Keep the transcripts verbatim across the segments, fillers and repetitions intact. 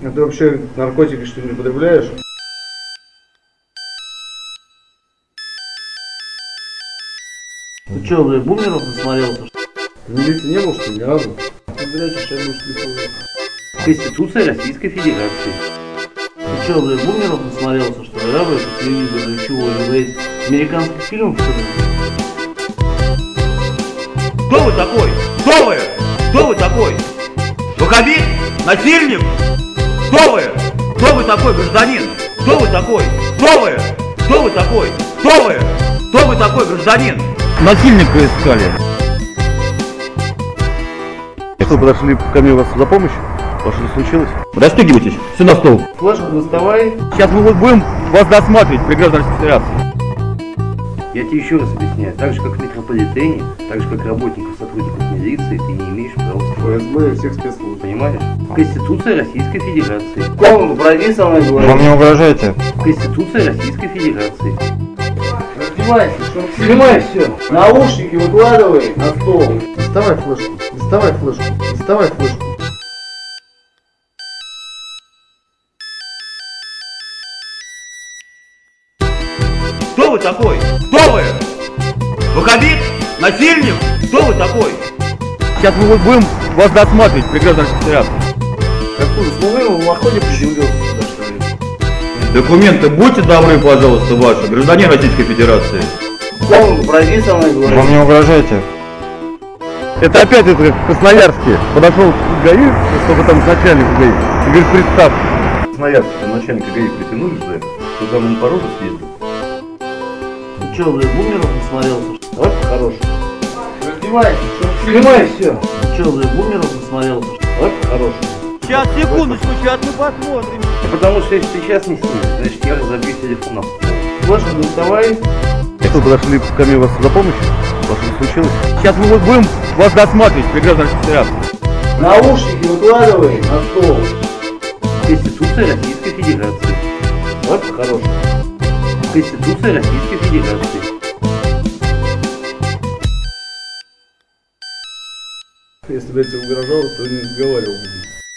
А ты вообще наркотики что ли не употребляешь? Ты чё, блядь, бумеров насмотрелся? Ты в милиции не был, что ли, ни разу? Ты, блядь, сейчас будешь слепой. Конституция Российской Федерации. Ты чё, блядь, бумеров насмотрелся, что ли, да, блядь, по телевизору или чего, или, блядь, американских фильмов, что ли? Кто вы такой? Кто вы? Кто вы такой? Ваххабит? Насильник? Кто вы? Кто вы такой, гражданин? Кто вы такой? Кто вы? Кто вы такой? Кто вы? Кто вы такой, гражданин? Насильника искали. Что, подошли ко мне вас за помощью? Что что случилось? Расстегивайтесь, все на стол. Флешку доставай. Сейчас мы вот будем вас досматривать при гражданской федерации. Я тебе еще раз объясняю, так же, как в метрополитене, так же, как работников, сотрудников милиции, ты не имеешь права. ФСБ и всех спецслужб. Понимаешь? Конституция Российской Федерации. В комнату пройди со мной, говорю. Вы мне угрожаете? Конституция Российской Федерации. Раздевайся, что? Снимай все. Наушники выкладывай на стол. Доставай флешку. Доставай флешку. Доставай флешку. Кто вы такой? Кто вы? Ваххабит? Насильник? Кто вы такой? Сейчас мы вот будем вас досматривать при гражданской федерации. Откуда? С Луны в охоте приземлился сюда, что ли? Документы будьте добры, пожалуйста, ваши, гражданин Российской Федерации. В комнату пройди со мной, говорю. Вы мне угрожаете? Это опять это как в Красноярске. Подошел ГАИ, чтобы там начальник ГАИ. И говорит, представь. Красноярск, там начальника ГАИ притянули за это, что там он по роду съездил. Ты чё, блядь, бумеров насмотрелся? Вот хороший. Раздевайся, что? Снимай все. Ты чё, блядь, бумеров насмотрелся? Вот хороший. Сейчас, секундочку, сейчас мы посмотрим. Потому что если ты сейчас не снимешь, значит я разобью телефон на пол. Флешку доставай. Что, подошли ко мне вас за помощью? Что что случилось? Сейчас мы вот будем вас досматривать при гражданской федерации. Наушники выкладывай на стол. Конституция Российской Федерации. Вот хороший. Конституция Российской Федерации. Если бы я тебе угрожал, то не разговаривал бы.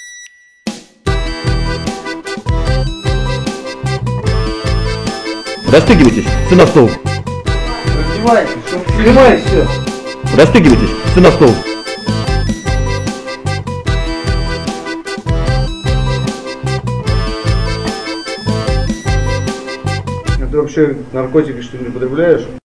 Расстегивайтесь, все на стол. Раздевайся, что? Снимай все. Расстегивайтесь, все на стол. А ты вообще наркотики что ли не употребляешь?